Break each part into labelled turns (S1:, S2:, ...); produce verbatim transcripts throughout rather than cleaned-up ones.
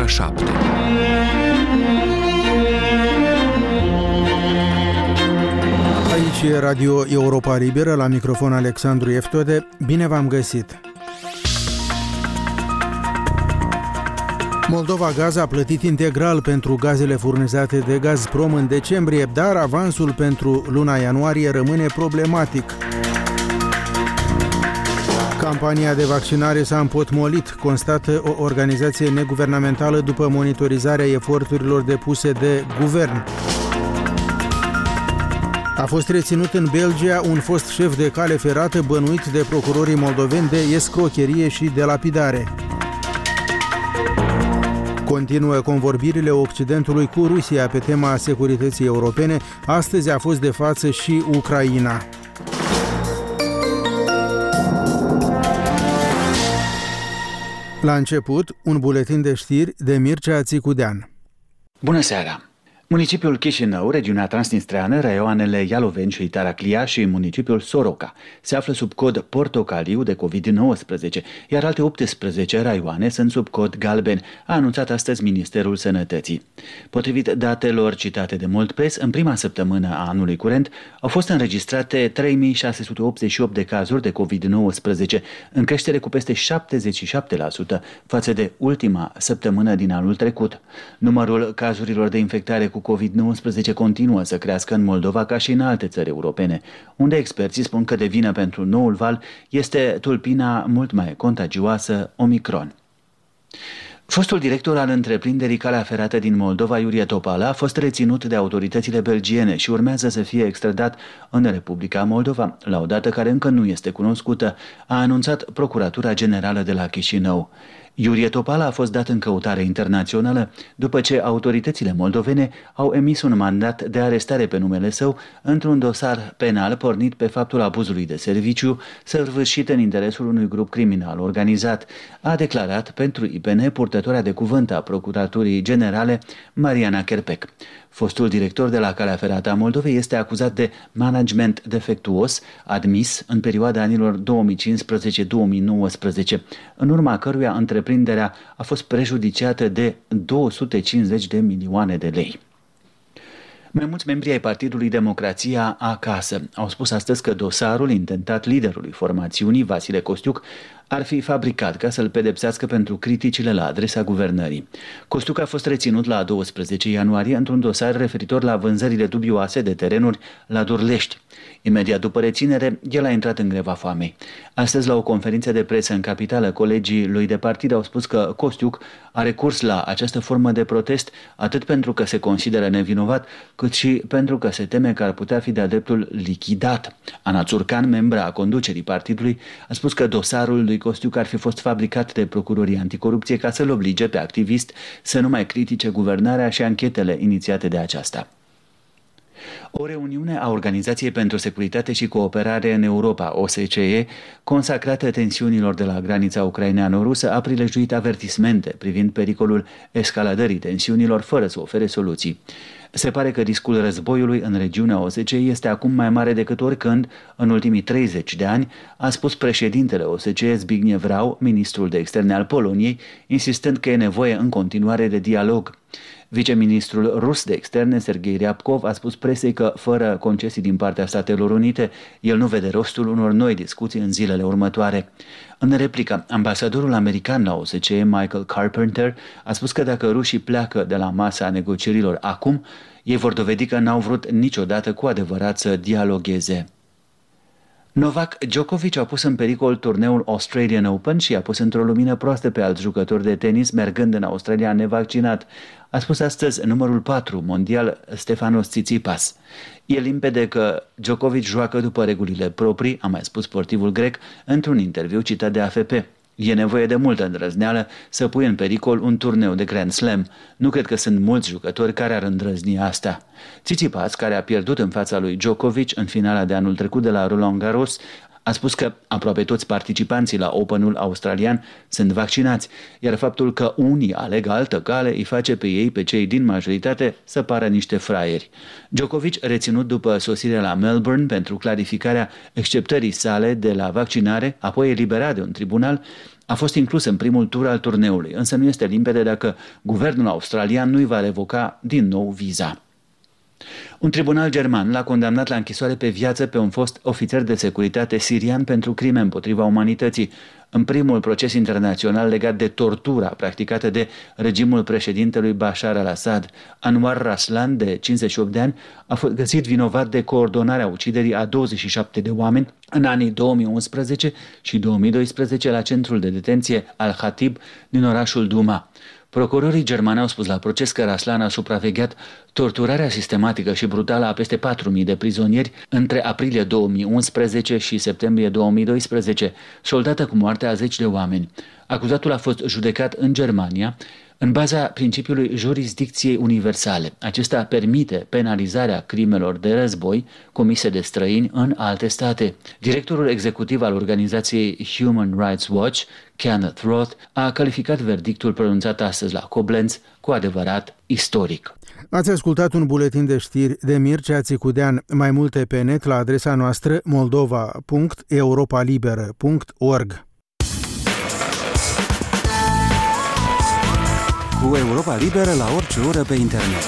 S1: șapte.
S2: Aici e Radio Europa Liberă, la microfon Alexandru Eftode. Bine v-am găsit! Moldova Gaz a plătit integral pentru gazele furnizate de Gazprom în decembrie, dar avansul pentru luna ianuarie rămâne problematic. Campania de vaccinare s-a împotmolit, constată o organizație neguvernamentală după monitorizarea eforturilor depuse de guvern. A fost reținut în Belgia un fost șef de cale ferată bănuit de procurorii moldoveni de escrocherie și de lapidare. Continuă convorbirile Occidentului cu Rusia pe tema securității europene. Astăzi a fost de față și Ucraina. La început, un buletin de știri de Mircea Țicudean.
S3: Bună seara! Municipiul Chișinău, regiunea transnistreană, raioanele Ialoveni și Taraclia și municipiul Soroca se află sub cod portocaliu de covid nouăsprezece, iar alte optsprezece raioane sunt sub cod galben, a anunțat astăzi Ministerul Sănătății. Potrivit datelor citate de Moldpress, în prima săptămână a anului curent au fost înregistrate trei mii șase sute optzeci și opt de cazuri de covid nouăsprezece, în creștere cu peste șaptezeci și șapte la sută față de ultima săptămână din anul trecut. Numărul cazurilor de infectare cu covid nouăsprezece continuă să crească în Moldova ca și în alte țări europene, unde experții spun că de vină pentru noul val este tulpina mult mai contagioasă Omicron. Fostul director al întreprinderii Calea Ferată din Moldova, Iurie Topala, a fost reținut de autoritățile belgiene și urmează să fie extradat în Republica Moldova, la o dată care încă nu este cunoscută, a anunțat Procuratura Generală de la Chișinău. Iurie Topala a fost dat în căutare internațională după ce autoritățile moldovene au emis un mandat de arestare pe numele său într-un dosar penal pornit pe faptul abuzului de serviciu săvârșit în interesul unui grup criminal organizat, a declarat pentru I P N purtătoarea de cuvânt a Procuraturii Generale Mariana Kerpec. Fostul director de la Calea Ferată a Moldovei este acuzat de management defectuos admis în perioada anilor două mii cincisprezece două mii nouăsprezece, în urma căruia întreprinderea a fost prejudiciată de două sute cincizeci de milioane de lei. Mai mulți membri ai Partidului Democrația Acasă au spus astăzi că dosarul intentat liderului formațiunii, Vasile Costiuc, ar fi fabricat ca să-l pedepsească pentru criticile la adresa guvernării. Costiuc a fost reținut la doisprezece ianuarie într-un dosar referitor la vânzările dubioase de terenuri la Durlești. Imediat după reținere, el a intrat în greva foamei. Astăzi, la o conferință de presă în capitală, colegii lui de partid au spus că Costiuc a recurs la această formă de protest atât pentru că se consideră nevinovat, cât și pentru că se teme că ar putea fi de-a dreptul lichidat. Ana Țurcan, membra a conducerii partidului, a spus că dosarul lui Costiuc ar fi fost fabricat de procurorii anticorupție ca să-l oblige pe activist să nu mai critique guvernarea și anchetele inițiate de aceasta. O reuniune a Organizației pentru Securitate și Cooperare în Europa, O S C E, consacrată tensiunilor de la granița ucraineano-rusă, a prilejuit avertismente privind pericolul escaladării tensiunilor fără să ofere soluții. Se pare că riscul războiului în regiunea O S C E este acum mai mare decât oricând în ultimii treizeci de ani, a spus președintele O S C E Zbigniew Rau, ministrul de externe al Poloniei, insistând că e nevoie în continuare de dialog. Viceministrul rus de externe, Sergei Ryabkov, a spus presei că, fără concesii din partea Statelor Unite, el nu vede rostul unor noi discuții în zilele următoare. În replică, ambasadorul american la O S C E, Michael Carpenter, a spus că dacă rușii pleacă de la masa negocierilor acum, ei vor dovedi că n-au vrut niciodată cu adevărat să dialogueze. Novak Djokovic a pus în pericol turneul Australian Open și a pus într-o lumină proastă pe alți jucători de tenis mergând în Australia nevaccinat, a spus astăzi numărul patru mondial Stefanos Tsitsipas. E limpede că Djokovic joacă după regulile proprii, a mai spus sportivul grec într-un interviu citat de A F P. E nevoie de multă îndrăzneală să pui în pericol un turneu de Grand Slam. Nu cred că sunt mulți jucători care ar îndrăzni asta. Tsitsipas, care a pierdut în fața lui Djokovic în finala de anul trecut de la Roland Garros, A spus că aproape toți participanții la Openul australian sunt vaccinați, iar faptul că unii aleg altă cale îi face pe ei, pe cei din majoritate, să pară niște fraieri. Djokovic, reținut după sosirea la Melbourne pentru clarificarea exceptării sale de la vaccinare, apoi eliberat de un tribunal, a fost inclus în primul tur al turneului, însă nu este limpede dacă guvernul australian nu îi va revoca din nou viza. Un tribunal german l-a condamnat la închisoare pe viață pe un fost ofițer de securitate sirian pentru crime împotriva umanității, în primul proces internațional legat de tortura practicată de regimul președintelui Bashar al-Assad. Anwar Raslan, de cincizeci și opt de ani, a fost găsit vinovat de coordonarea uciderii a douăzeci și șapte de oameni în anii două mii unsprezece și două mii doisprezece la centrul de detenție Al-Khatib din orașul Duma. Procurorii germani au spus la proces că Raslan a supravegheat torturarea sistematică și brutală a peste patru mii de prizonieri între aprilie două mii unsprezece și septembrie două mii doisprezece, soldată cu moartea a zeci de oameni. Acuzatul a fost judecat în Germania în baza principiului jurisdicției universale. Acesta permite penalizarea crimelor de război comise de străini în alte state. Directorul executiv al organizației Human Rights Watch, Kenneth Roth, a calificat verdictul pronunțat astăzi la Koblenz cu adevărat istoric.
S2: Ați ascultat un buletin de știri de Mircea Țicudean. Mai multe pe net la adresa noastră moldova punct europa liberă punct org.
S1: Cu Europa Liberă la orice oră pe internet.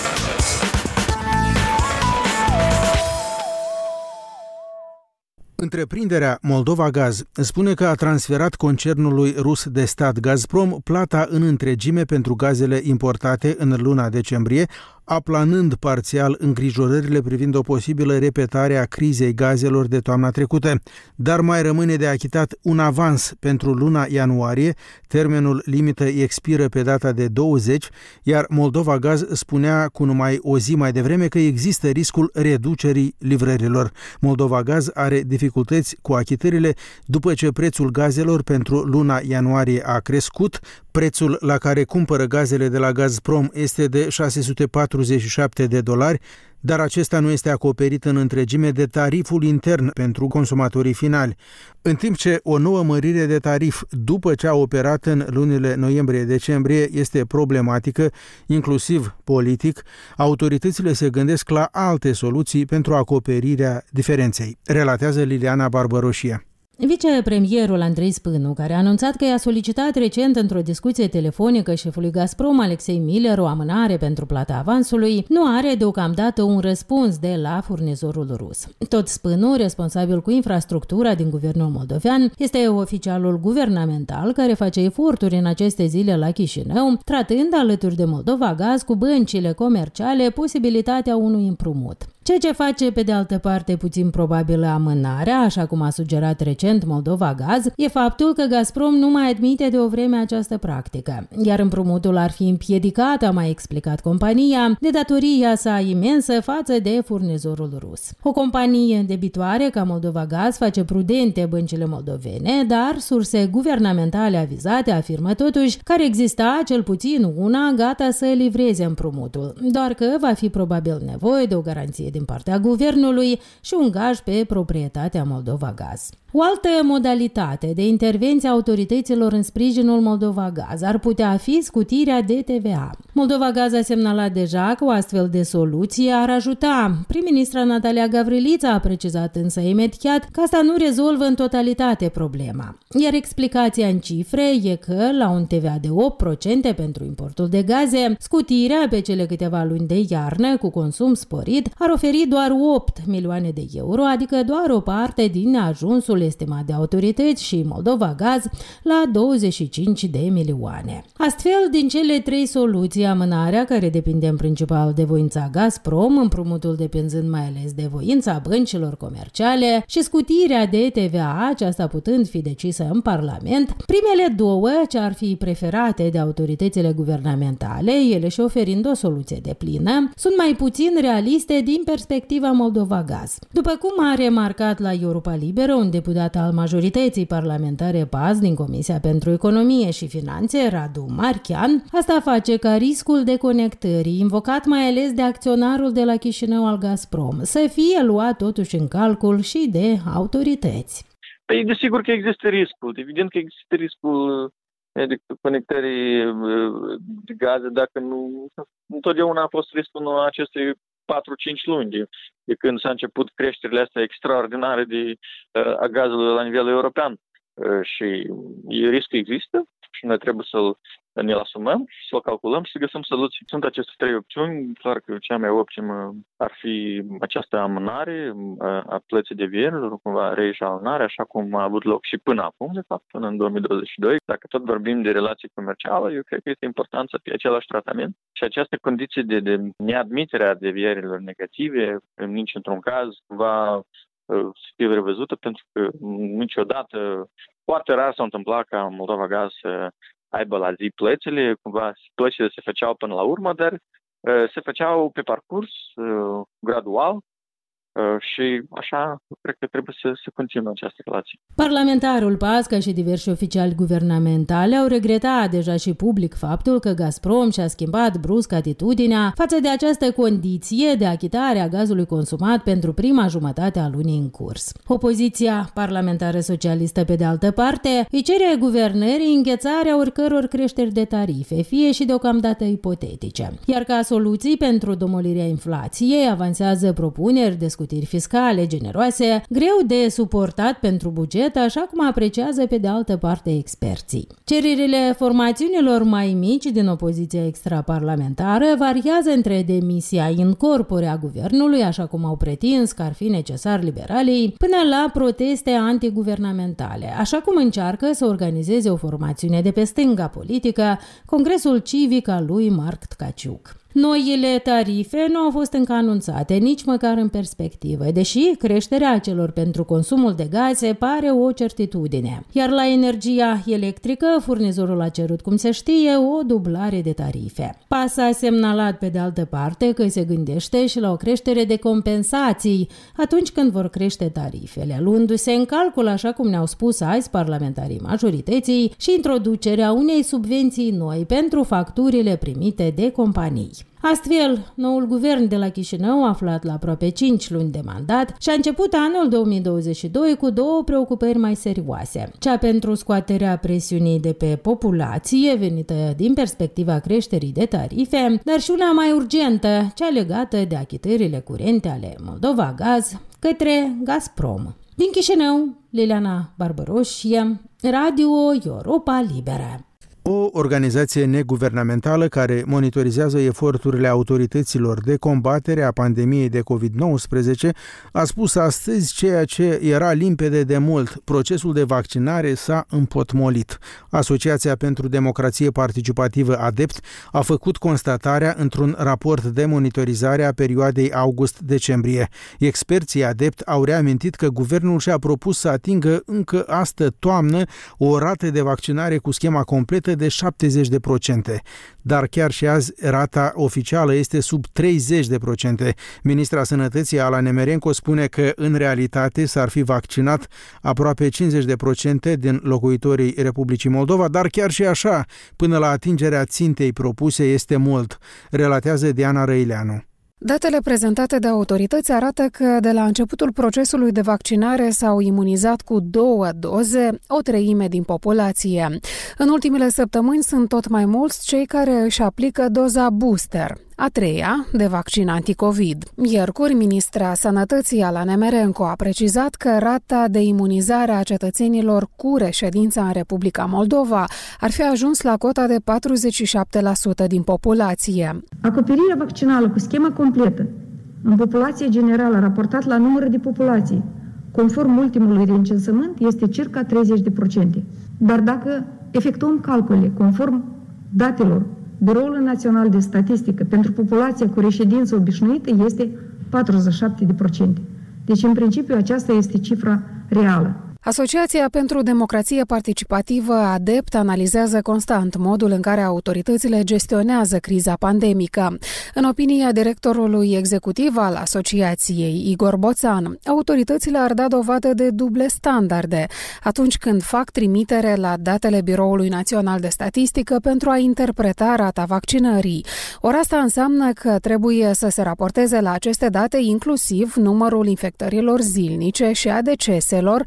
S2: Întreprinderea Moldova Gaz spune că a transferat concernului rus de stat Gazprom plata în întregime pentru gazele importate în luna decembrie, aplanând parțial îngrijorările privind o posibilă repetare a crizei gazelor de toamna trecută, dar mai rămâne de achitat un avans pentru luna ianuarie, termenul limită expiră pe data de douăzeci, iar Moldova Gaz spunea cu numai o zi mai devreme că există riscul reducerii livrărilor. Moldova Gaz are dificultăți cu achitările după ce prețul gazelor pentru luna ianuarie a crescut, prețul la care cumpără gazele de la Gazprom este de șase sute patruzeci și șapte de dolari, dar acesta nu este acoperit în întregime de tariful intern pentru consumatorii finali. În timp ce o nouă mărire de tarif după ce a operat în lunile noiembrie-decembrie este problematică, inclusiv politic, autoritățile se gândesc la alte soluții pentru acoperirea diferenței, relatează Liliana Barbaroșie.
S4: Vicepremierul Andrei Spânu, care a anunțat că i-a solicitat recent într-o discuție telefonică șefului Gazprom, Alexei Miller, o amânare pentru plata avansului, nu are deocamdată un răspuns de la furnizorul rus. Tot Spânu, responsabil cu infrastructura din guvernul moldovean, este oficialul guvernamental care face eforturi în aceste zile la Chișinău, tratând alături de Moldova Gaz cu băncile comerciale posibilitatea unui împrumut. Ceea ce face, pe de altă parte, puțin probabilă amânarea, așa cum a sugerat recent Moldova Gaz, e faptul că Gazprom nu mai admite de o vreme această practică, iar împrumutul ar fi împiedicat, a mai explicat compania, de datoria sa imensă față de furnizorul rus. O companie debitoare ca Moldova Gaz face prudente băncile moldovene, dar surse guvernamentale avizate afirmă totuși că ar exista cel puțin una gata să livreze împrumutul, doar că va fi probabil nevoie de o garanție din partea guvernului și un gaj pe proprietatea Moldova Gaz. O altă modalitate de intervenție a autorităților în sprijinul Moldova Gaz ar putea fi scutirea de T V A. Moldova Gaz a semnalat deja că o astfel de soluție ar ajuta. Prim-ministra Natalia Gavrilița a precizat însă imediat că asta nu rezolvă în totalitate problema. Iar explicația în cifre e că, la un T V A de opt la sută pentru importul de gaze, scutirea pe cele câteva luni de iarnă cu consum sporit ar oferi doar opt milioane de euro, adică doar o parte din neajunsul estimat de autorități și Moldova Gaz la douăzeci și cinci de milioane. Astfel, din cele trei soluții, amânarea, care depinde în principal de voința Gazprom, împrumutul depinzând mai ales de voința băncilor comerciale și scutirea de T V A, aceasta putând fi decisă în Parlament, primele două, ce ar fi preferate de autoritățile guvernamentale, ele și oferind o soluție deplină, sunt mai puțin realiste din perspectiva Moldova Gaz. După cum a remarcat la Europa Liberă un deputat al majorității parlamentare P A S din Comisia pentru Economie și Finanțe, Radu Marchian, asta face ca riscul deconectării, invocat mai ales de acționarul de la Chișinău al Gazprom, să fie luat totuși în calcul și de autorități.
S5: Păi, desigur că există riscul. Evident că există riscul de conectării de gaze, dacă nu... Întotdeauna a fost riscul acestei patru-cinci luni de, de când s-a început creșterile astea extraordinare de, a gazelor la nivel european. Și riscul există și noi trebuie să-l ne-l asumăm și să-l calculăm și să găsim soluții. Sunt aceste trei opțiuni. Clar că cea mai optimă ar fi această amânare a plății de vieruri, cumva reeșalonare, așa cum a avut loc și până acum, de fapt, până în două mii douăzeci și doi. Dacă tot vorbim de relații comerciale, eu cred că este important să fie același tratament și această condiție de, de neadmitere a devierilor negative, nici într-un caz, va să fie revăzută, pentru că niciodată, foarte rar s-a întâmplat ca Moldova Gaz să aibă la zi plățile, cumva plățile se făceau până la urmă, dar uh, se făceau pe parcurs, uh, gradual, uh, și așa cred că trebuie să se continue această relație.
S4: Parlamentarul Pasca și diversi oficiali guvernamentali au regretat deja și public faptul că Gazprom și-a schimbat brusc atitudinea față de această condiție de achitare a gazului consumat pentru prima jumătate a lunii în curs. Opoziția parlamentară socialistă, pe de altă parte, îi cere guvernării înghețarea oricăror creșteri de tarife, fie și deocamdată ipotetice. Iar ca soluții pentru domolirea inflației avansează propuneri de scutiri fiscale generoase, greu de suportat pentru buget, așa cum apreciază pe de altă parte experții. Cererile formațiunilor mai mici din opoziția extraparlamentară variază între demisia in corpore a guvernului, așa cum au pretins că ar fi necesar liberalii, până la proteste antiguvernamentale, așa cum încearcă să organizeze o formațiune de pe stânga politică, Congresul Civic al lui Marc Tkaciuc. Noile tarife nu au fost încă anunțate, nici măcar în perspectivă, deși creșterea celor pentru consumul de gaze pare o certitudine. Iar la energia electrică, furnizorul a cerut, cum se știe, o dublare de tarife. P A S a semnalat, pe de altă parte, că se gândește și la o creștere de compensații atunci când vor crește tarifele, luându-se în calcul, așa cum ne-au spus azi parlamentarii majorității, și introducerea unei subvenții noi pentru facturile primite de companii. Astfel, noul guvern de la Chișinău, aflat la aproape cinci luni de mandat, și-a început anul două mii douăzeci și doi cu două preocupări mai serioase. Cea pentru scoaterea presiunii de pe populație, venită din perspectiva creșterii de tarife, dar și una mai urgentă, cea legată de achitările curente ale Moldova Gaz către Gazprom. Din Chișinău, Liliana Barbăroșie, Radio Europa Liberă.
S2: O organizație neguvernamentală care monitorizează eforturile autorităților de combatere a pandemiei de covid nouăsprezece a spus astăzi ceea ce era limpede de mult: procesul de vaccinare s-a împotmolit. Asociația pentru Democrație Participativă ADEPT a făcut constatarea într-un raport de monitorizare a perioadei august-decembrie. Experții ADEPT au reamintit că guvernul și-a propus să atingă încă astă toamnă o rată de vaccinare cu schema completă de șaptezeci de procente, dar chiar și azi rata oficială este sub treizeci de procente. Ministra Sănătății, Ala Nemerenko, spune că în realitate s-ar fi vaccinat aproape cincizeci de procente din locuitorii Republicii Moldova, dar chiar și așa, până la atingerea țintei propuse, este mult, relatează Diana Răileanu.
S6: Datele prezentate de autorități arată că de la începutul procesului de vaccinare s-au imunizat cu două doze o treime din populație. În ultimele săptămâni sunt tot mai mulți cei care își aplică doza booster, a treia de vaccin anticovid. Miercuri, ministra Sănătății, Ala Nemerenko, a precizat că rata de imunizare a cetățenilor cu reședința în Republica Moldova ar fi ajuns la cota de patruzeci și șapte la sută din populație.
S7: Acoperirea vaccinală cu schema completă în populația generală raportat la numărul de populație, conform ultimului recensământ, este circa treizeci de procente. Dar dacă efectuăm calcule conform datelor Biroul Național de Statistică pentru populația cu reședință obișnuită, este patruzeci și șapte de procente. Deci, în principiu, aceasta este cifra reală.
S6: Asociația pentru Democrație Participativă ADEPT analizează constant modul în care autoritățile gestionează criza pandemică. În opinia directorului executiv al asociației, Igor Boțan, autoritățile ar da dovadă de duble standarde atunci când fac trimitere la datele Biroului Național de Statistică pentru a interpreta rata vaccinării. Ori asta înseamnă că trebuie să se raporteze la aceste date inclusiv numărul infectărilor zilnice și a deceselor,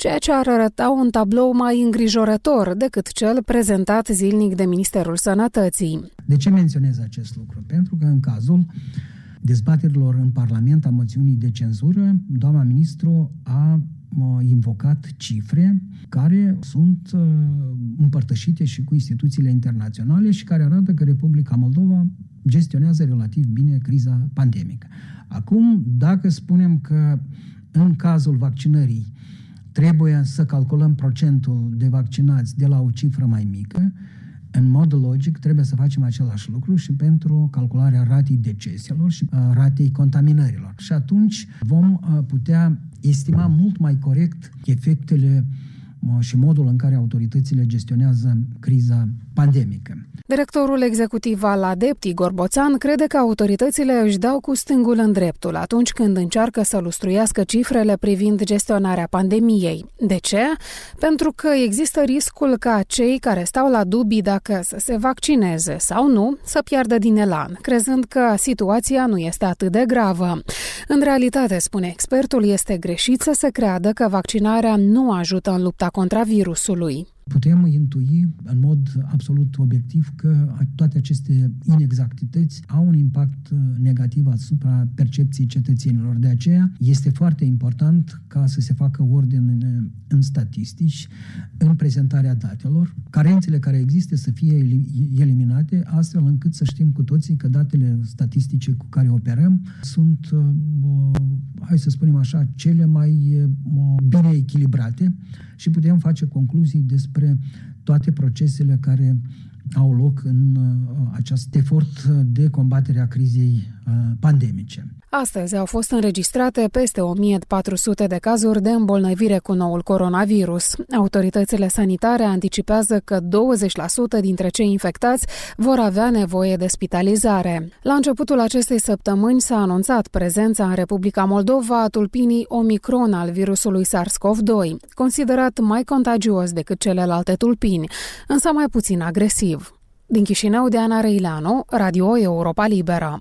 S6: ceea ce ar arăta un tablou mai îngrijorător decât cel prezentat zilnic de Ministerul Sănătății.
S8: De ce menționez acest lucru? Pentru că în cazul dezbaterilor în Parlament a moțiunii de cenzură, doamna ministru a invocat cifre care sunt împărtășite și cu instituțiile internaționale și care arată că Republica Moldova gestionează relativ bine criza pandemică. Acum, dacă spunem că în cazul vaccinării trebuie să calculăm procentul de vaccinați de la o cifră mai mică, în mod logic trebuie să facem același lucru și pentru calcularea ratei deceselor și ratei contaminărilor. Și atunci vom putea estima mult mai corect efectele și modul în care autoritățile gestionează criza pandemică.
S6: Directorul executiv al ADEPT, Igor Boțan, crede că autoritățile își dau cu stângul în dreptul atunci când încearcă să lustruiască cifrele privind gestionarea pandemiei. De ce? Pentru că există riscul ca cei care stau la dubii dacă să se vaccineze sau nu să piardă din elan, crezând că situația nu este atât de gravă. În realitate, spune expertul, este greșit să se creadă că vaccinarea nu ajută în lupta contra virusului.
S8: Putem intui în mod absolut obiectiv că toate aceste inexactități au un impact negativ asupra percepției cetățenilor. De aceea este foarte important ca să se facă ordine în, în statistici, în prezentarea datelor, carențele care există să fie eliminate, astfel încât să știm cu toții că datele statistice cu care operăm sunt, hai să spunem așa, cele mai bine echilibrate și putem face concluzii despre toate procesele care au loc în acest efort de combatere a crizei pandemice.
S6: Astăzi au fost înregistrate peste o mie patru sute de cazuri de îmbolnăvire cu noul coronavirus. Autoritățile sanitare anticipează că douăzeci la sută dintre cei infectați vor avea nevoie de spitalizare. La începutul acestei săptămâni s-a anunțat prezența în Republica Moldova a tulpinii Omicron al virusului SARS-CoV doi, considerat mai contagios decât celelalte tulpini, însă mai puțin agresiv. Din Chișinău, Diana Răileanu, Radio Europa Liberă.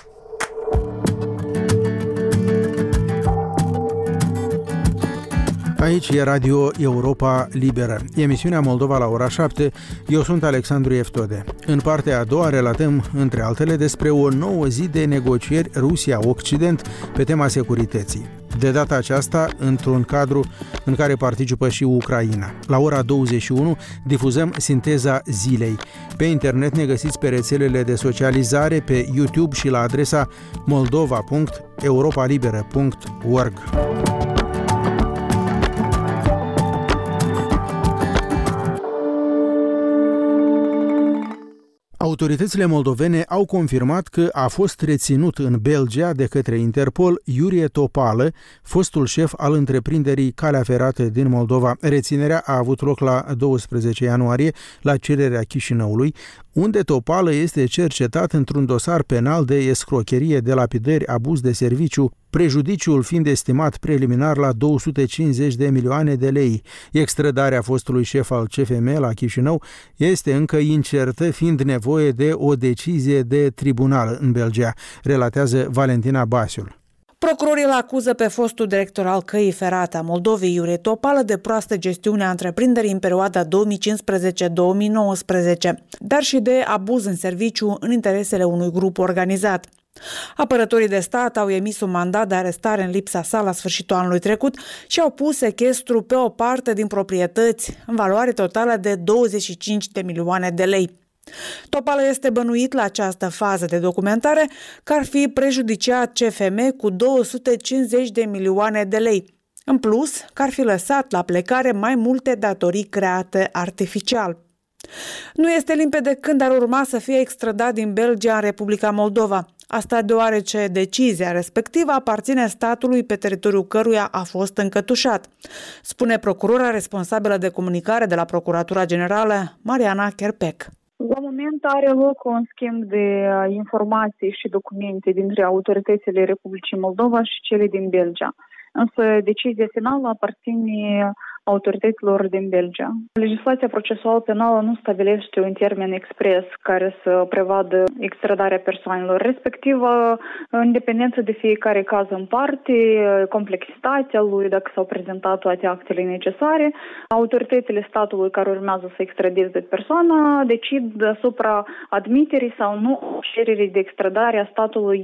S2: Aici e Radio Europa Liberă. Emisiunea Moldova la ora șapte. Eu sunt Alexandru Eftode. În partea a doua relatăm, între altele, despre o nouă zi de negocieri Rusia-Occident pe tema securității. De data aceasta, într-un cadru în care participă și Ucraina. La ora douăzeci și unu difuzăm Sinteza Zilei. Pe internet ne găsiți pe rețelele de socializare, pe YouTube și la adresa moldova punct europalibera punct org. Autoritățile moldovene au confirmat că a fost reținut în Belgia de către Interpol Iurie Topală, fostul șef al întreprinderii Calea Ferată din Moldova. Reținerea a avut loc la doisprezece ianuarie, la cererea Chișinăului, unde Topală este cercetat într-un dosar penal de escrocherie, de lapidări, abuz de serviciu, prejudiciul fiind estimat preliminar la două sute cincizeci de milioane de lei. Extrădarea fostului șef al C F M la Chișinău este încă incertă, fiind nevoie de o decizie de tribunal în Belgia, relatează Valentina Basiul.
S9: Procurorii îl acuză pe fostul director al Căii Ferate a Moldovei, Iurie Topală, de proastă gestiune a întreprinderii în perioada două mii cincisprezece două mii nouăsprezece, dar și de abuz în serviciu în interesele unui grup organizat. Apărătorii de stat au emis un mandat de arestare în lipsa sa la sfârșitul anului trecut și au pus sechestru pe o parte din proprietăți în valoare totală de douăzeci și cinci de milioane de lei. Topală este bănuit la această fază de documentare că ar fi prejudiciat C F M cu două sute cincizeci de milioane de lei. În plus, că ar fi lăsat la plecare mai multe datorii create artificial. Nu este limpede când ar urma să fie extradat din Belgia în Republica Moldova. Asta deoarece decizia respectivă aparține statului pe teritoriul căruia a fost încătușat, spune procurora responsabilă de comunicare de la Procuratura Generală, Mariana Kerpec.
S10: La moment are loc un schimb de informații și documente dintre autoritățile Republicii Moldova și cele din Belgia. Însă decizia finală aparține autorităților din Belgia. Legislația procesuală penală nu stabilește un termen expres care să prevadă extradarea persoanelor, respectiv în dependență de fiecare caz în parte, complexitatea lui, dacă s-au prezentat toate actele necesare, autoritățile statului care urmează să extradeze persoana decid asupra admiterii sau nu cererii de extradare a statului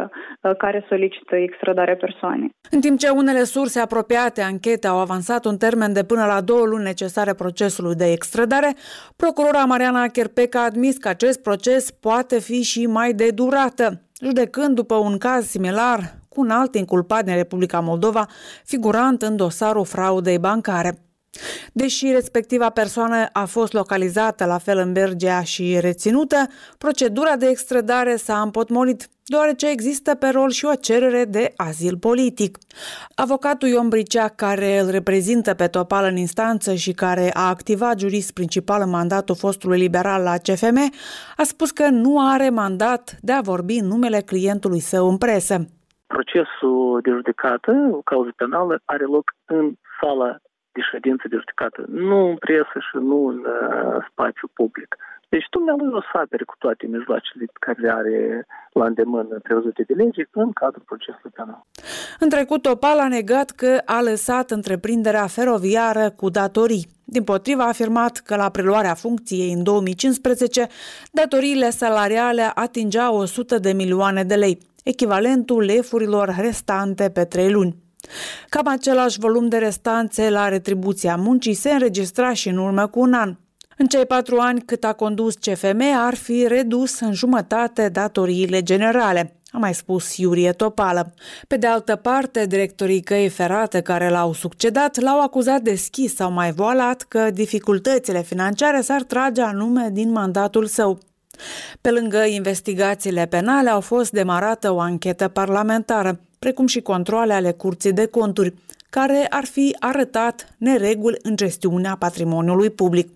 S10: care solicită extradarea persoanei.
S9: În timp ce unele surse apropiate anchetei au avansat un termen de până la două luni necesare procesului de extradare, procurora Mariana Cherpec a admis că acest proces poate fi și mai de durată, judecând după un caz similar cu un alt inculpat din Republica Moldova, figurant în dosarul fraudei bancare. Deși respectiva persoană a fost localizată la fel în Belgia și reținută, procedura de extradare s-a împotmolit, deoarece există pe rol și o cerere de azil politic. Avocatul Ion Bricea, care îl reprezintă pe Topal în instanță și care a activat jurist principal în mandatul fostului liberal la C F M, a spus că nu are mandat de a vorbi în numele clientului său în presă.
S11: Procesul de judecată, o cauză penală, are loc în sala de ședință de judecată, nu în presă și nu în uh, spațiu public. Deci dumnealui o să apere cu toate mijloacele care le are la îndemână prevăzute de lege în cadrul procesului penal.
S9: În trecut, Topal a negat că a lăsat întreprinderea feroviară cu datorii. Dimpotrivă, a afirmat că la preluarea funcției în două mii cincisprezece, datoriile salariale atingeau o sută de milioane de lei, echivalentul lefurilor restante pe trei luni. Cam același volum de restanțe la retribuția muncii se înregistra și în urmă cu un an. În cei patru ani cât a condus C F M ar fi redus în jumătate datoriile generale, a mai spus Iurie Topală. Pe de altă parte, directorii Căii Ferate care l-au succedat l-au acuzat deschis sau mai voalat că dificultățile financiare s-ar trage anume din mandatul său. Pe lângă investigațiile penale au fost demarată o anchetă parlamentară, precum și controale ale Curții de Conturi, care ar fi arătat nereguli în gestiunea patrimoniului public.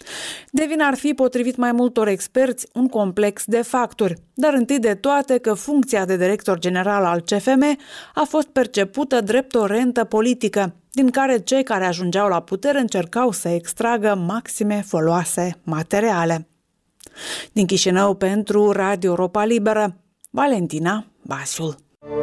S9: De vină ar fi, potrivit mai multor experți, un complex de factori, dar întâi de toate că funcția de director general al C F M a fost percepută drept o rentă politică, din care cei care ajungeau la putere încercau să extragă maxime foloase materiale. Din Chișinău pentru Radio Europa Liberă, Valentina Basiul.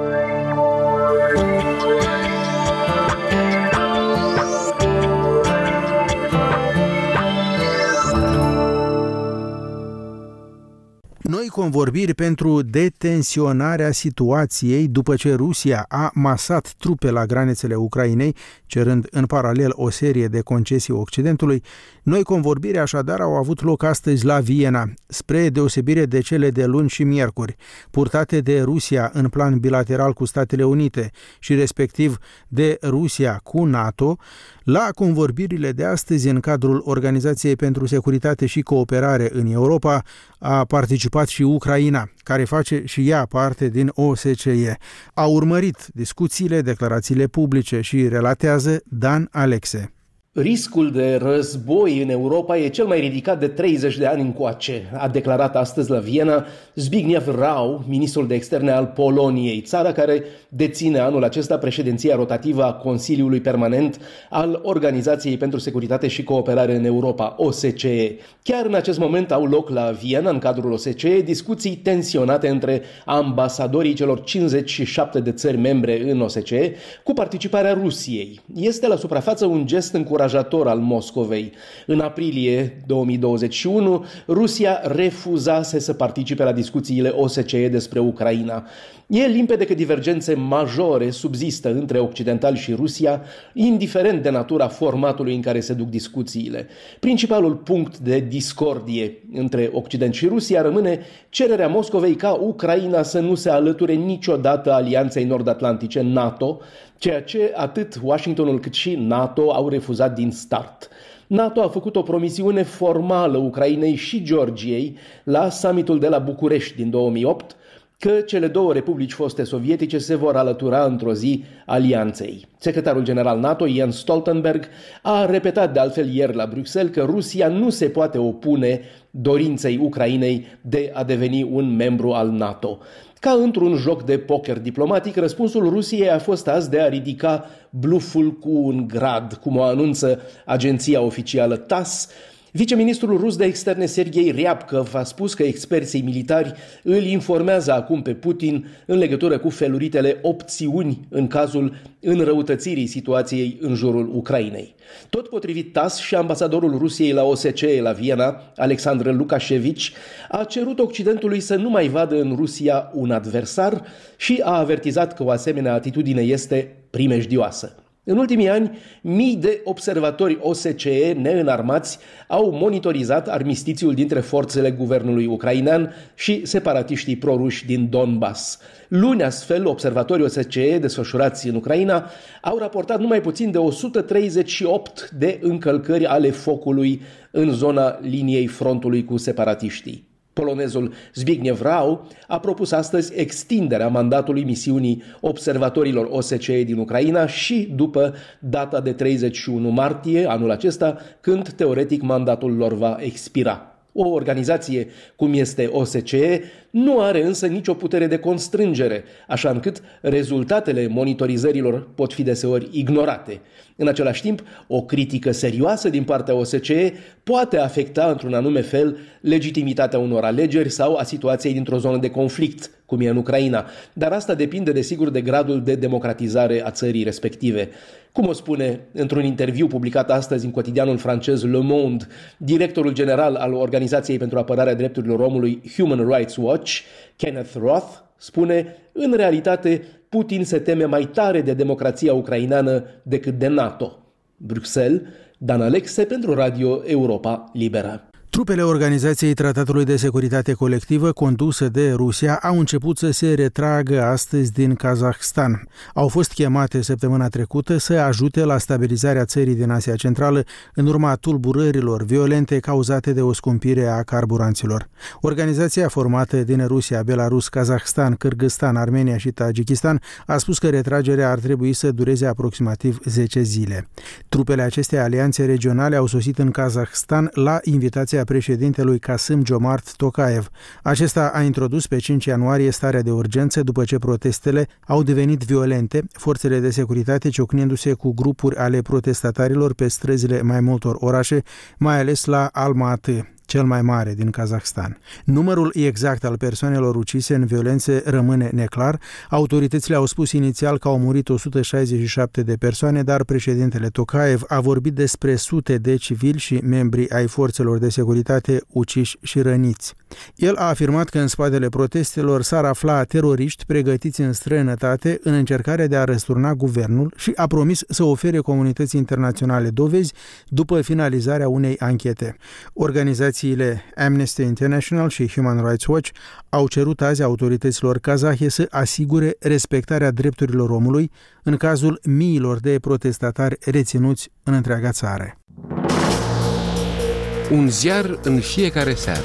S2: Noi convorbiri pentru detensionarea situației după ce Rusia a masat trupe la granițele Ucrainei, cerând în paralel o serie de concesii Occidentului. Noi convorbiri așadar au avut loc astăzi la Viena, spre deosebire de cele de luni și miercuri, purtate de Rusia în plan bilateral cu Statele Unite și respectiv de Rusia cu NATO. La convorbirile de astăzi în cadrul Organizației pentru Securitate și Cooperare în Europa a participat și Ucraina, care face și ea parte din O S C E. A urmărit discuțiile, declarațiile publice și relatează Dan Alexe.
S12: Riscul de război în Europa e cel mai ridicat de treizeci de ani încoace, a declarat astăzi la Viena Zbigniew Rau, ministrul de externe al Poloniei, țara care deține anul acesta președinția rotativă a Consiliului Permanent al Organizației pentru Securitate și Cooperare în Europa, O S C E. Chiar în acest moment au loc la Viena, în cadrul O S C E, discuții tensionate între ambasadorii celor cincizeci și șapte de țări membre în O S C E, cu participarea Rusiei. Este la suprafață un gest încurajator al Moscovei. În aprilie două mii douăzeci și unu, Rusia refuzase să participe la discuțiile O S C E despre Ucraina. E limpede că divergențe majore subzistă între occidentali și Rusia, indiferent de natura formatului în care se duc discuțiile. Principalul punct de discordie între Occident și Rusia rămâne cererea Moscovei ca Ucraina să nu se alăture niciodată Alianței Nord-Atlantice NATO, ceea ce atât Washingtonul cât și NATO au refuzat din start. NATO a făcut o promisiune formală Ucrainei și Georgiei la summitul de la București din două mii opt, că cele două republici foste sovietice se vor alătura într-o zi alianței. Secretarul general NATO, Jens Stoltenberg, a repetat de altfel ieri la Bruxelles că Rusia nu se poate opune dorinței Ucrainei de a deveni un membru al NATO. Ca într-un joc de poker diplomatic, răspunsul Rusiei a fost azi de a ridica bluful cu un grad, cum o anunță agenția oficială T A S. Viceministrul rus de externe Sergei Ryabkov a spus că experții militari îl informează acum pe Putin în legătură cu feluritele opțiuni în cazul înrăutățirii situației în jurul Ucrainei. Tot potrivit T A S, și ambasadorul Rusiei la O S C E la Viena, Alexandr Lukashevici, a cerut Occidentului să nu mai vadă în Rusia un adversar și a avertizat că o asemenea atitudine este primejdioasă. În ultimii ani, mii de observatori O S C E neînarmați au monitorizat armistițiul dintre forțele guvernului ucrainean și separatiștii proruși din Donbass. Luni, astfel, observatorii O S C E desfășurați în Ucraina au raportat numai puțin de o sută treizeci și opt de încălcări ale focului în zona liniei frontului cu separatiștii. Polonezul Zbigniew Rau a propus astăzi extinderea mandatului misiunii observatorilor O S C E din Ucraina și după data de treizeci și unu martie anul acesta, când teoretic mandatul lor va expira. O organizație cum este O S C E nu are însă nicio putere de constrângere, așa încât rezultatele monitorizărilor pot fi deseori ignorate. În același timp, o critică serioasă din partea O S C E poate afecta într-un anume fel legitimitatea unor alegeri sau a situației dintr-o zonă de conflict, cum e în Ucraina, dar asta depinde desigur de gradul de democratizare a țării respective. Cum o spune într-un interviu publicat astăzi în cotidianul francez Le Monde, directorul general al Organizației pentru Apărarea Drepturilor Omului Human Rights Watch, Kenneth Roth, spune: în realitate, Putin se teme mai tare de democrația ucraineană decât de NATO. Bruxelles, Dan Alexe pentru Radio Europa Liberă.
S2: Trupele Organizației Tratatului de Securitate Colectivă, condusă de Rusia, au început să se retragă astăzi din Kazahstan. Au fost chemate săptămâna trecută să ajute la stabilizarea țării din Asia Centrală în urma tulburărilor violente cauzate de o scumpire a carburanților. Organizația formată din Rusia, Belarus, Kazahstan, Kârgâzstan, Armenia și Tajikistan a spus că retragerea ar trebui să dureze aproximativ zece zile. Trupele acestei alianțe regionale au sosit în Kazahstan la invitația președintelui Kassym-Jomart Tokayev. Acesta a introdus pe cinci ianuarie starea de urgență după ce protestele au devenit violente, forțele de securitate ciocnindu-se cu grupuri ale protestatarilor pe străzile mai multor orașe, mai ales la Almaty, cel mai mare din Kazahstan. Numărul exact al persoanelor ucise în violențe rămâne neclar. Autoritățile au spus inițial că au murit o sută șaizeci și șapte de persoane, dar președintele Tokayev a vorbit despre sute de civili și membri ai forțelor de securitate uciși și răniți. El a afirmat că în spatele protestelor s-ar afla teroriști pregătiți în străinătate în încercarea de a răsturna guvernul și a promis să ofere comunității internaționale dovezi după finalizarea unei anchete. Organizațiile Amnesty International și Human Rights Watch au cerut azi autorităților kazahe să asigure respectarea drepturilor omului în cazul miilor de protestatari reținuți în întreaga țară.
S13: Un ziar în fiecare seară.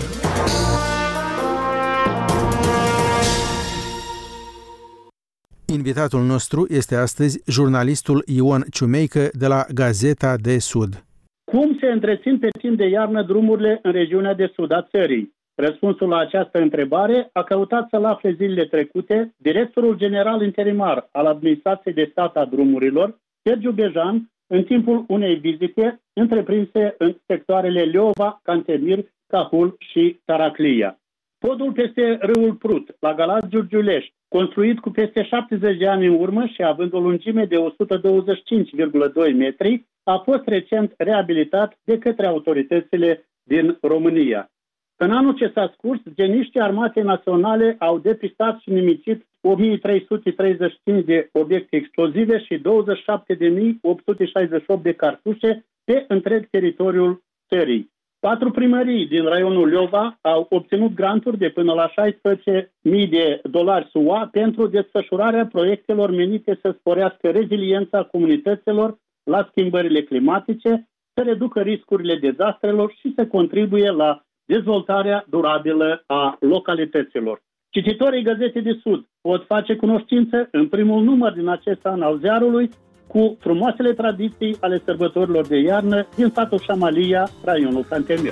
S2: Invitatul nostru este astăzi jurnalistul Ion Ciumeică de la Gazeta de Sud.
S14: Cum se întrețin pe timp de iarnă drumurile în regiunea de sud a țării? Răspunsul la această întrebare a căutat să-l afle zilele trecute directorul general interimar al Administrației de Stat a Drumurilor, Sergiu Bejan, în timpul unei vizite întreprinse în sectoarele Leova, Cantemir, Cahul și Taraclia. Podul peste râul Prut, la Galați Giurgiulești, construit cu peste șaptezeci de ani în urmă și având o lungime de o sută douăzeci și cinci virgulă doi metri, a fost recent reabilitat de către autoritățile din România. În anul ce s-a scurs, geniștii Armatei Naționale au depistat și nimicit o mie trei sute treizeci și cinci de obiecte explozive și douăzeci și șapte de mii opt sute șaizeci și opt de cartușe pe întreg teritoriul țării. Patru primării din raionul Leova au obținut granturi de până la șaisprezece mii de dolari S U A pentru desfășurarea proiectelor menite să sporească reziliența comunităților la schimbările climatice, să reducă riscurile dezastrelor și să contribuie la dezvoltarea durabilă a localităților. Cititorii Gazetei de Sud pot face cunoștință în primul număr din acest an al ziarului cu frumoasele tradiții ale sărbătorilor de iarnă din satul Șamalia, raionul Cantemir.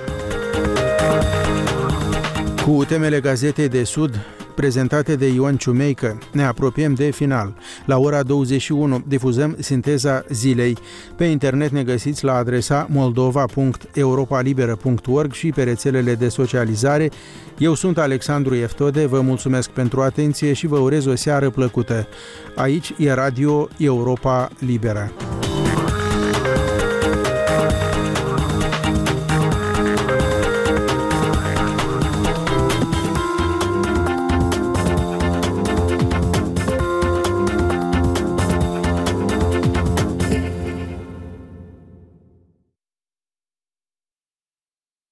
S2: Cu temele Gazetei de Sud prezentate de Ion Ciumeică, ne apropiem de final. La ora douăzeci și unu difuzăm sinteza zilei. Pe internet ne găsiți la adresa moldova punct europalibera punct org și pe rețelele de socializare. Eu sunt Alexandru Eftode, vă mulțumesc pentru atenție și vă urez o seară plăcută. Aici e Radio Europa Liberă.